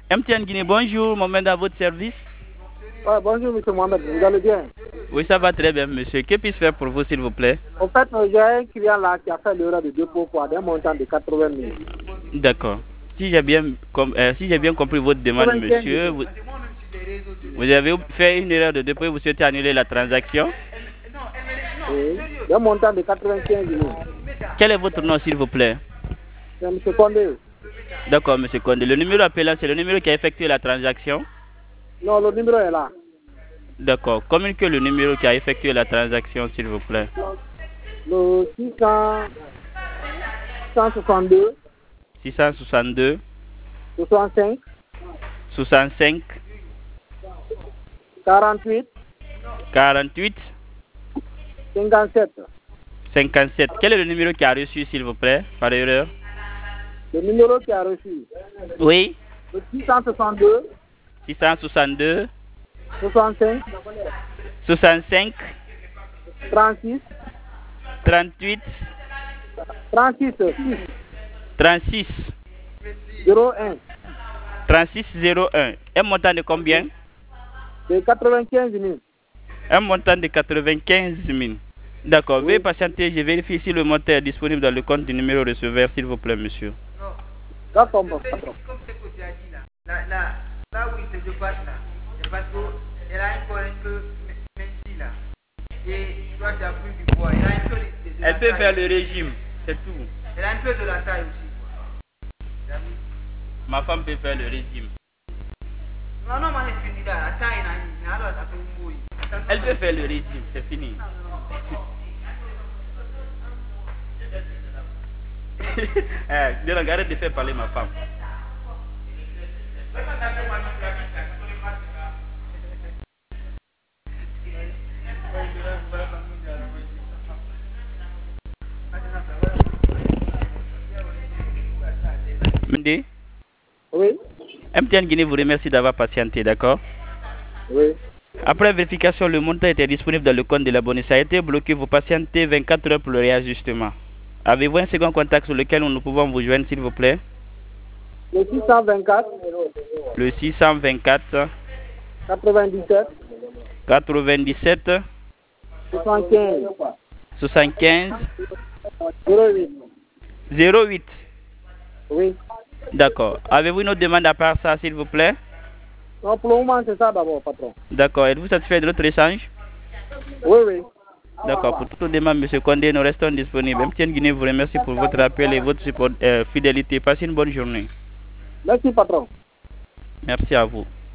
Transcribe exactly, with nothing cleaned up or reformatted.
M T N Guinée, bonjour, Mohamed à votre service. Ouais, bonjour, monsieur Mohamed, vous allez bien? Oui, ça va très bien, monsieur. Que puis-je faire pour vous, s'il vous plaît? En fait, j'ai un client là qui a fait l'erreur de dépôt pour un montant de quatre-vingt mille. D'accord. Si j'ai bien, com euh, si j'ai bien compris votre demande, monsieur, vous, vous avez fait une erreur de dépôt et vous souhaitez annuler la transaction? Oui, un montant de quatre-vingt-quinze mille. Quel est votre nom, s'il vous plaît? C'est monsieur Condé. D'accord, monsieur Condé. Le numéro appelant, c'est le numéro qui a effectué la transaction? Non, le numéro est là. D'accord. Communiquez le numéro qui a effectué la transaction, s'il vous plaît. Le six cent soixante-deux. six cent soixante-deux. soixante-cinq. soixante-cinq. quarante-huit. quarante-huit. cinquante-sept. cinquante-sept. Quel est le numéro qui a reçu, s'il vous plaît, par erreur? Le numéro qui a reçu. Oui. Le six cent soixante-deux. six cent soixante-deux. soixante-cinq. soixante-cinq. trente-six. trente-huit. trente-six. trente-six. zéro un. trente-six zéro un. Un montant de combien? De quatre-vingt-quinze mille. Un montant de quatre-vingt-quinze mille. D'accord. Oui. Veuillez patienter. Je vérifie si le montant est disponible dans le compte du numéro receveur, s'il vous plaît, monsieur. D'accord, mon patron. Comme c'est que tu as dit là, là, là, là où il se dépasse là, c'est parce qu'elle a un problème que Messi là. Et toi tu as pris du poids. Elle a un peu de, de Elle la peut taille. faire le régime, c'est tout. Elle a un peu de la taille aussi. Quoi. Ma femme peut faire le régime. Non, non, moi je suis là, la taille là, alors ça fait une bouille. Elle peut faire le régime, c'est fini. Eh, Dylan, arrête de faire parler ma femme. Mende, Oui. M T N Guinée vous remercie d'avoir patienté, d'accord? Oui. Après vérification, le montant était disponible dans le compte de l'abonné. Ça a été bloqué, vous patientez vingt-quatre heures pour le réajustement. Avez-vous un second contact sur lequel nous pouvons vous joindre, s'il vous plaît? Le six cent vingt-quatre. Le six cent vingt-quatre. quatre-vingt-dix-sept. quatre-vingt-dix-sept. soixante-quinze. soixante-quinze. zéro huit. zéro huit. Oui. D'accord. Avez-vous une autre demande à part ça, s'il vous plaît? Non, pour le moment, c'est ça d'abord, patron. D'accord. Êtes-vous satisfait de notre échange? Oui, oui. D'accord. Pour toute demande, M. Condé, nous restons disponibles. M T N Guinée vous remercie pour votre appel et votre support, euh, fidélité. Passez une bonne journée. Merci, patron. Merci à vous.